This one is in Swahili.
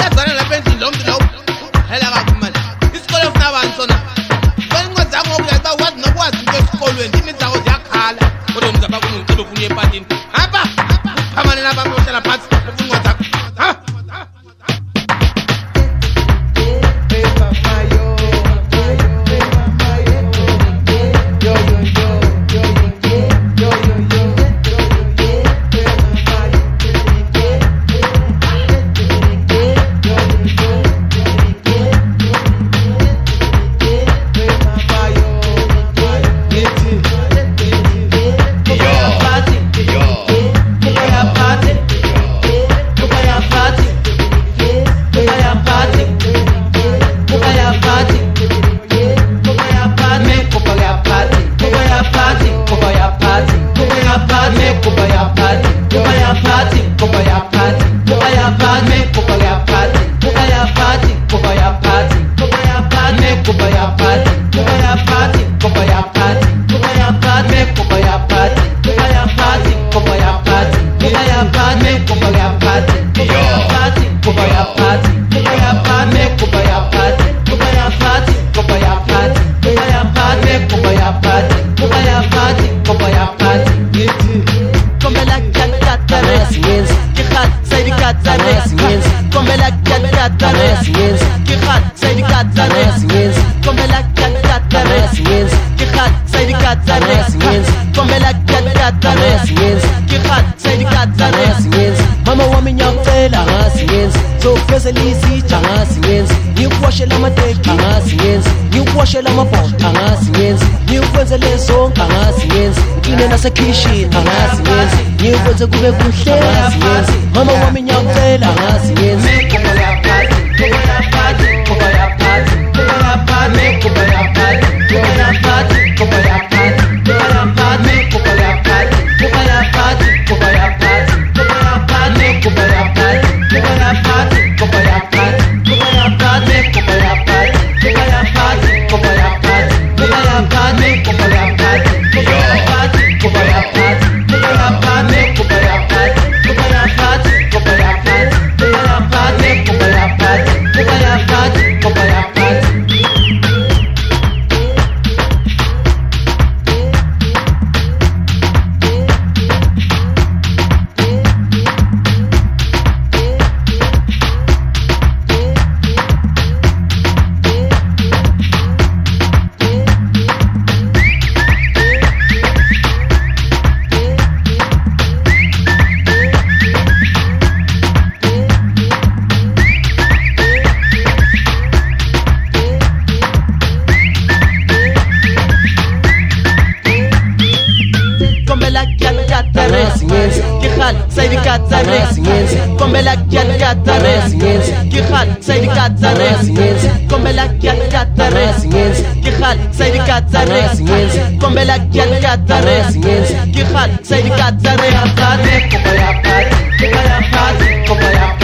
yazana lapha endlini lonke lo hela kabi manje isikole ufuna abantwana bengizama ngokuyayiba wazi nokwazi into esikolweni iminzawo ziyakhala kodwa mzaba kunomcebo ufuna epatini hamba phamane lapha bohlala phansi ufuna incwadi ha Mama wami nyakutela ngasiyenzi sofeza lizitsha ngasiyenzi ngikuwashela amadeki ngasiyenzi ngikuwashela amabhodo ngasiyenzi ngikwenze sonke ngasiyenzi ngine nasekitchen ngasiyenzi ngikwenze kube kuhle ngasiyenzi mama wami nyakutela ngasiyenzi Kombela kyat resingenzi Kikhal saydi katsa resingenzi Kombela kyat resingenzi Kikhal saydi katsa resingenzi Kombela kyat resingenzi Kikhal saydi katsa resingenzi